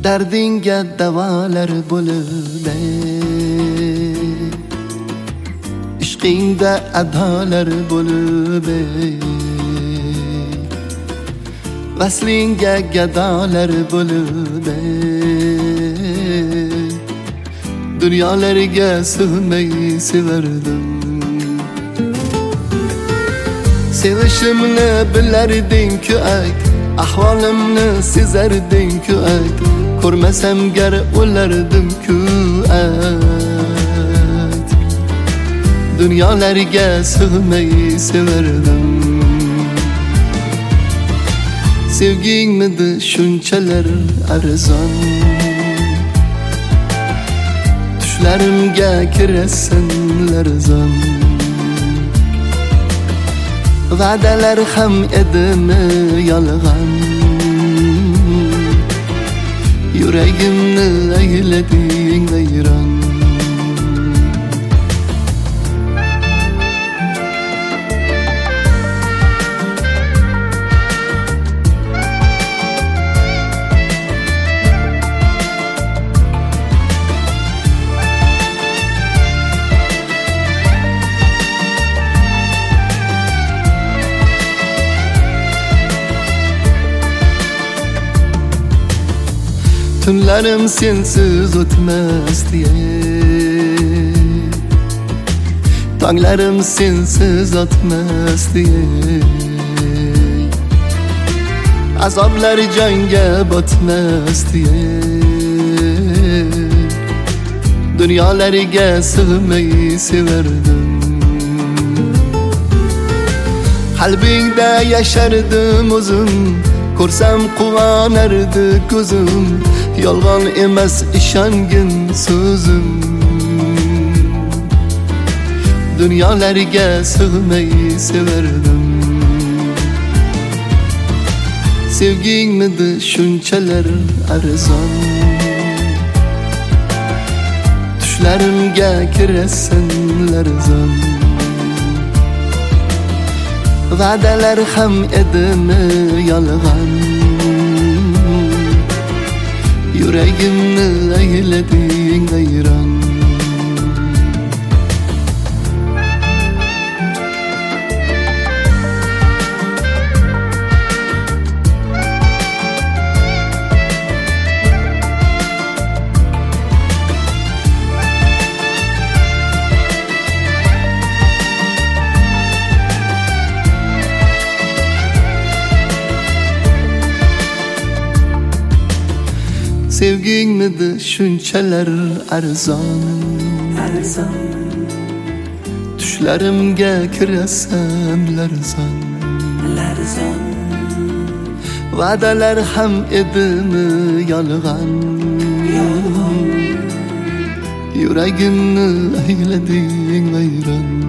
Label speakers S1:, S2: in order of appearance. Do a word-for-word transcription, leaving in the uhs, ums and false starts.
S1: dardinga davolar bo'lib ishqingda adolar bo'lib vaslinga gadolar bo'lib dunyolarga sig'may sevardim. Sevishimni bilarding-ku ak, ahvolimni sezarding-ku ak, ko'rmasam gar o'lardim-ku ak. Dunyolarga sig'may sevardim. Sevgingmidi shunchalar arzon, tushlarimga kirasan larzon. Va'dalar ham edimi yolg'on, yuragimni aylading vayron. Tunlarim sensiz o'tmas diye, tonglarim sensiz o'tmas diye, azoblar jonga botmas diye, dunyolarga sig'may sevardim. Qalbingda yashardim o'zim, ko'rsam quvonardi ko'zim. Yolg'on emas ishongin so'zim, dunyolarga sig'may sevardim. Sevgingmidi shunchalar arzon, tushlarimga kirasan larzon. Va'dalar ham edimi yolg'on, yuragimni aylading vayron. Sevgingmidi shunchalar arzon, arzon, tushlarimga kirasan larzon, larzon. Va'dalar ham edimi yolg'on, yolg'on, yuragimni aylading vayron.